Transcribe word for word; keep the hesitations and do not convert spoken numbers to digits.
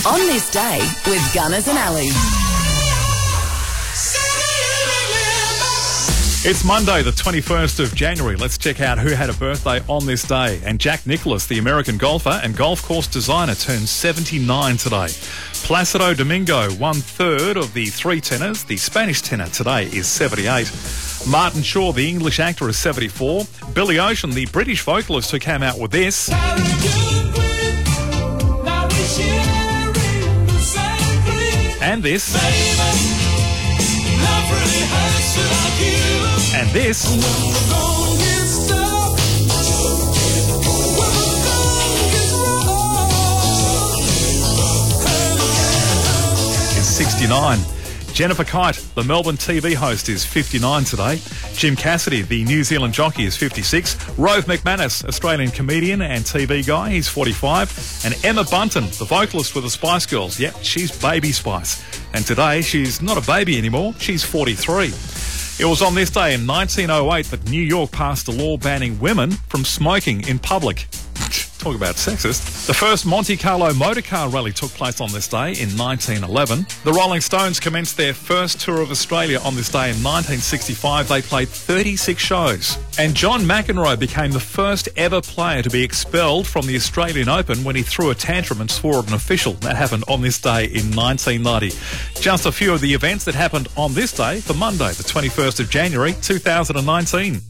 On This Day with Gunners and Ali. It's Monday, the twenty-first of January. Let's check out who had a birthday on this day. And Jack Nicklaus, the American golfer and golf course designer, turns seventy-nine today. Placido Domingo, one-third of the three tenors. The Spanish tenor today is seventy-eight. Martin Shaw, the English actor, is seventy-four. Billy Ocean, the British vocalist who came out with this. And this. And this. Is sixty-nine. Jennifer Kite, the Melbourne T V host, is fifty-nine today. Jim Cassidy, the New Zealand jockey, is fifty-six. Rove McManus, Australian comedian and T V guy, he's forty-five. And Emma Bunton, the vocalist with the Spice Girls, yep, she's Baby Spice. And today, she's not a baby anymore, she's forty-three. It was on this day in nineteen oh eight that New York passed a law banning women from smoking in public. Talk about sexist. The first Monte Carlo motor car rally took place on this day in nineteen eleven. The Rolling Stones commenced their first tour of Australia on this day in nineteen sixty-five. They played thirty-six shows. And John McEnroe became the first ever player to be expelled from the Australian Open when he threw a tantrum and swore at an official. That happened on this day in nineteen ninety. Just a few of the events that happened on this day for Monday, the twenty-first of January, two thousand nineteen.